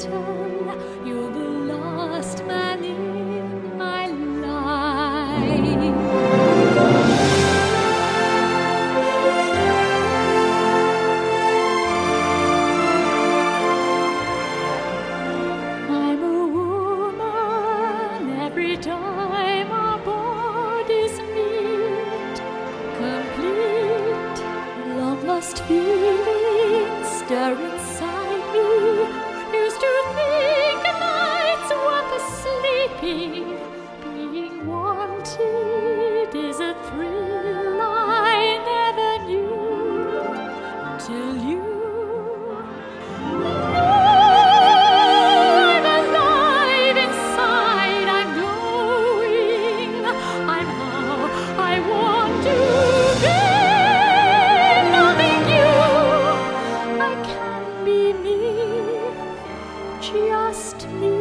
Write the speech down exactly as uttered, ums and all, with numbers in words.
return. You're the last man in my life. I'm a woman every time our bodies meet. Complete, long-lost feelings stir inside me. Used to think nights worth sleeping. Being wanted is a thrill I never knew till you. I'm alive inside, I'm glowing. I'm how I want to be. Loving you, I can be me, just me.